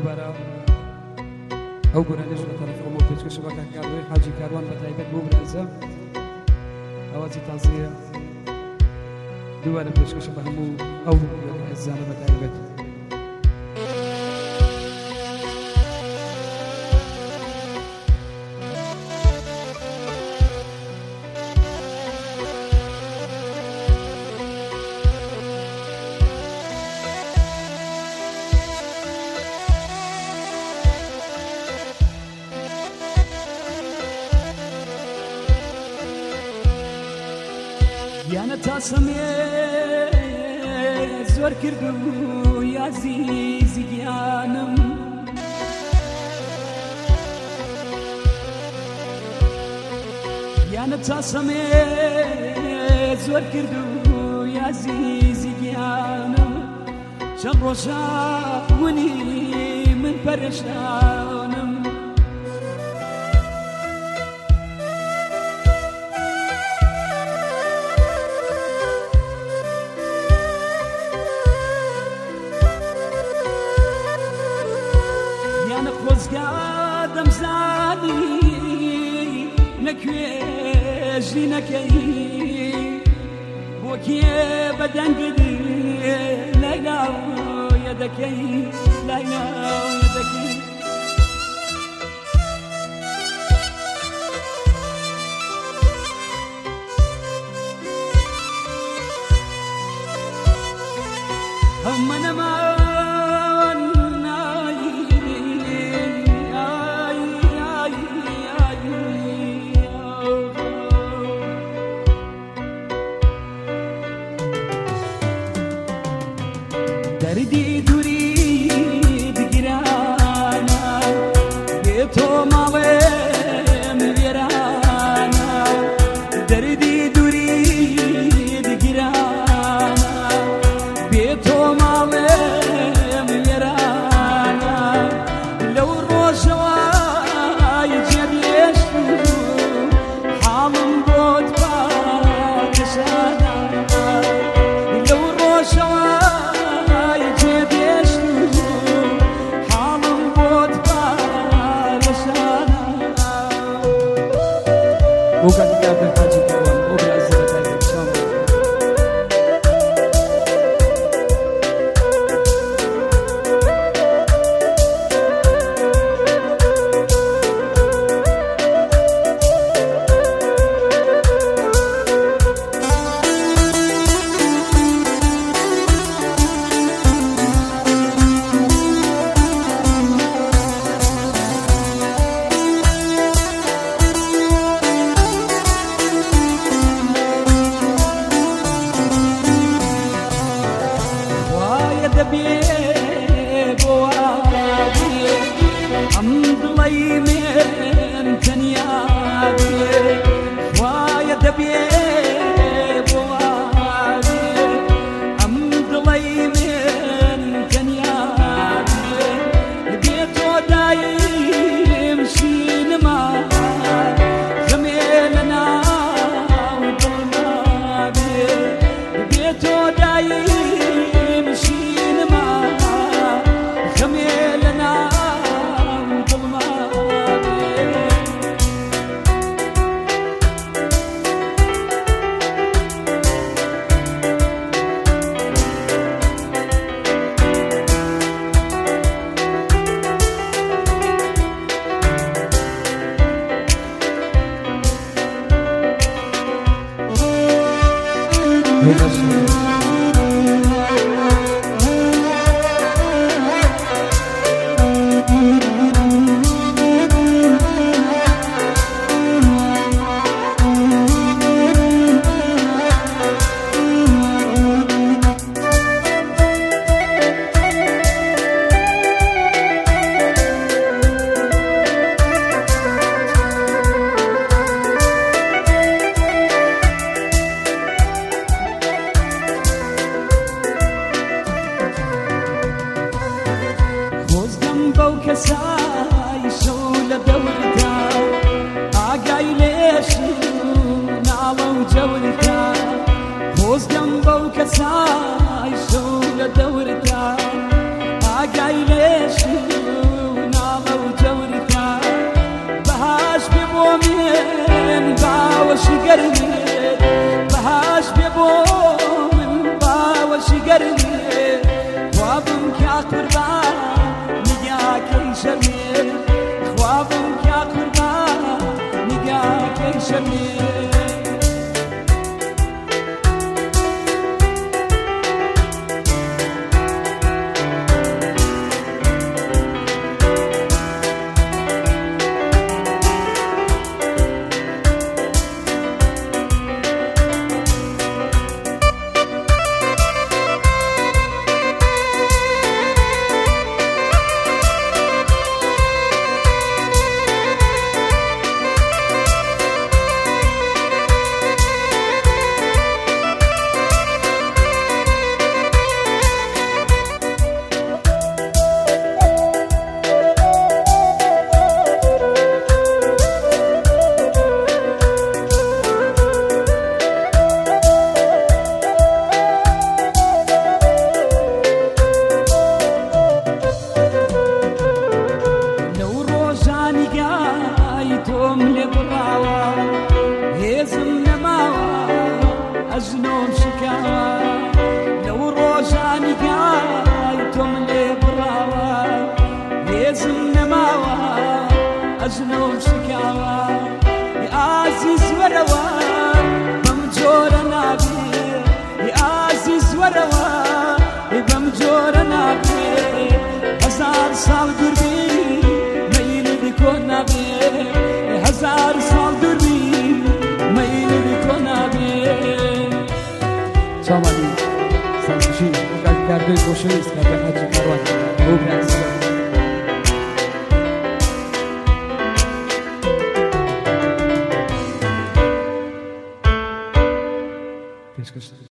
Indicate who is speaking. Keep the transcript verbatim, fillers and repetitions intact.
Speaker 1: دووبارە ئەو گونانەش لە تەرەفەوە بۆ پێشکەش بە کاکاروی حاجی کاروان بە تایبەت بۆ برازە ئەوازی تازیە دووبارە پێشکەش بە هەموو ئەو عزیزانە بە تایبەت
Speaker 2: یانە تاسەمێ زۆر کرد و یازیزی گیانم یانە تاسەمێ زۆر کرد و یازیزی گیانم چەند ڕۆژە ونی من پەرێشانم خۆزگادەم زانی نەکوێژی نەکەی بۆ کێ بەدەنگت لەگاوە دەکەی لایاوە دەکەی هەمە نەما دردی دوری دگیرانا بێ تۆ ماڵێم وێرانە دردی دوری دگیرانا بێ تۆ ماڵێم وێرانە لەو ڕۆژەوای جێبێشت حاڵم بۆت پاکەشانە لەو ڕۆژەوە بۆ کاتێکا بە حاجی کاروان بۆ برازە بە تایبەت شامە دڵی من تەنیا بێ وایە دەبێ بۆ وابێ ئەم دڵی من تەنیا بێ بێ تۆ دایم شینما غەمێ لەناو دڵما بێ بێ تۆ دایم شینما غەمێ لەناو کەسای شەو لە دەوردا ئاگای لێشی ناڵە و جەوردا خۆزگەم بەو کەسای شەو لە دەوردا ئاگای لێشی
Speaker 1: شرمي توم لبراوا هزم نماوا أجنون شكاوا لو روجاني قاي توم لبراوا هزم نماوا أجنون شكاوا يا عزيز وروا بمجور نابي يا عزيز وروا بمجور نابي هزار صال قربي ميل بكون نابي هزار سال دربی میل بکنم
Speaker 2: شاملی سلسشی وقت کرده گوشه‌ایست که به حاجی کروان مبرز پیشکش